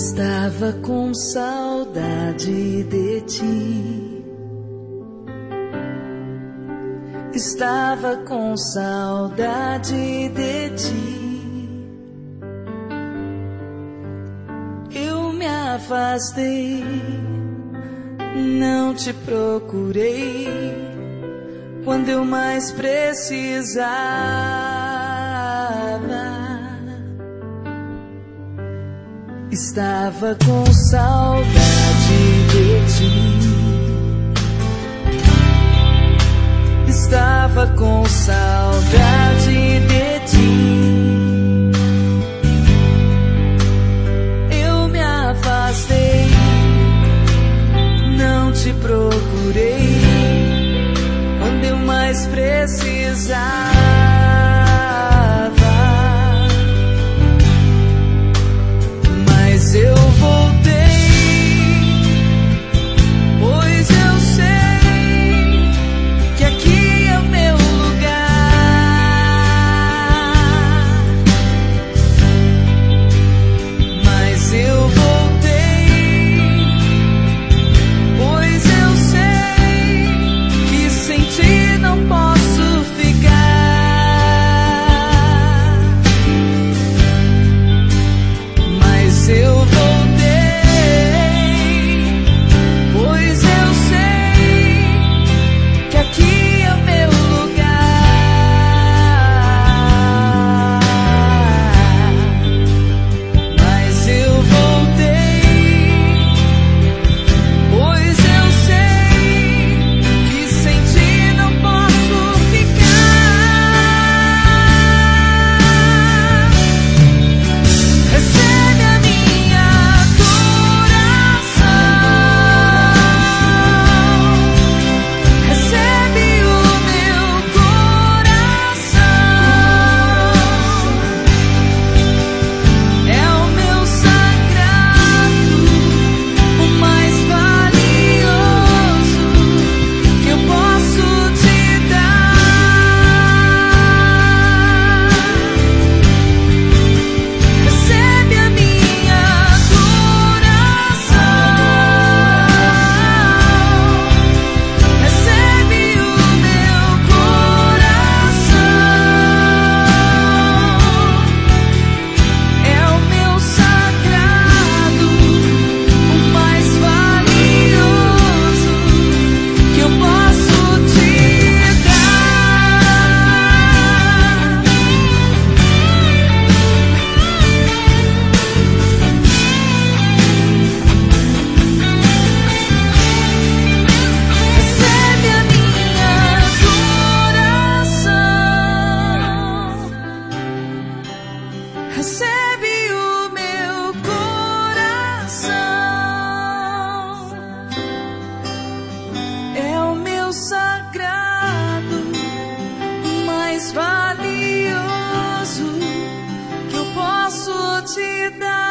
Estava com saudade de ti. Estava com saudade de ti. Eu me afastei, não te procurei quando eu mais precisava. Estava com saudade de ti. Estava com saudade de ti. Eu me afastei, não te procurei quando eu mais precisava. Mas eu voltei, pois eu sei que aqui é o meu lugar. Mas eu voltei, pois eu sei que sem ti não posso ficar. Mas eu recebe o meu coração, é o meu sagrado, o mais valioso que eu posso te dar.